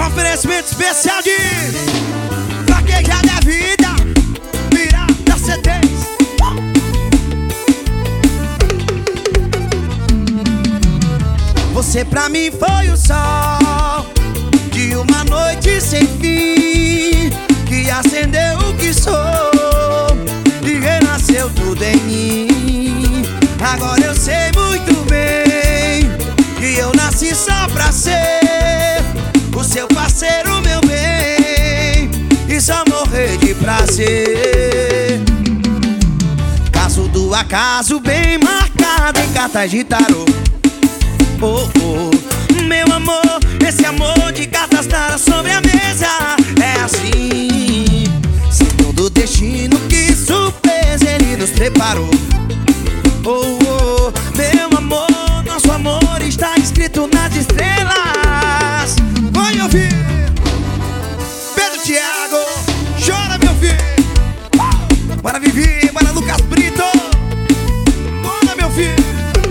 Oferecimento especial de Vaquejada da Vida, Pirata CDs. Você pra mim foi o sol de uma noite sem fim, que acendeu o que sou e renasceu tudo em mim. Agora eu sei muito bem que eu nasci só pra ser o seu parceiro, meu bem, e só morrer de prazer. Caso do acaso bem marcado em cartas de tarô. Oh, oh, meu amor, esse amor de cartas tá sobre a mesa. É assim, segundo o destino, que surpresa ele nos preparou. Oh, oh, meu amor, nosso amor está escrito nas estrelas. Vai ouvir Pedro Thiago, chora meu filho. Bora Vivi, bora Lucas Brito, bora meu filho.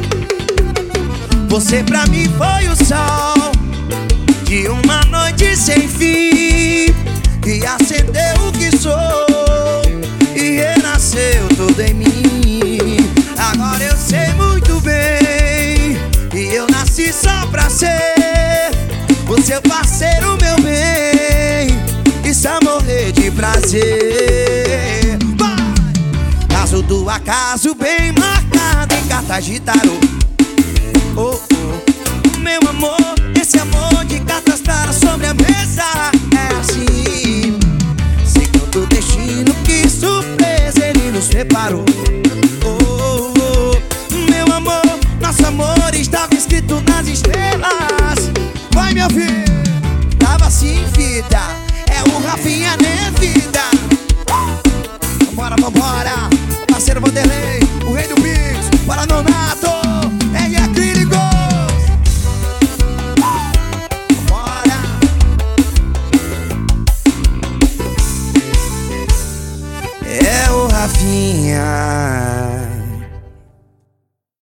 Você pra mim foi o sol de uma noite sem fim, que acendeu o que sou e renasceu tudo em mim. Agora eu sei muito bem que eu nasci só pra ser o seu parceiro, meu bem, e só morrer de prazer. Vai! Caso do acaso bem marcado em cartas de tarô. Oh, oh, meu amor, esse amor de cartas tá sobre a mesa. É assim, segundo o destino, que surpresa ele nos preparou. Oh, oh, meu amor, nosso amor estava escrito nas estrelas. Vai me ouvir, tava assim, vida, é o Rafinha, né, vida? Vambora, vambora, parceiro Vanderlei, o rei do Pix, para Nonato, é acrílico. Vambora. É o Rafinha.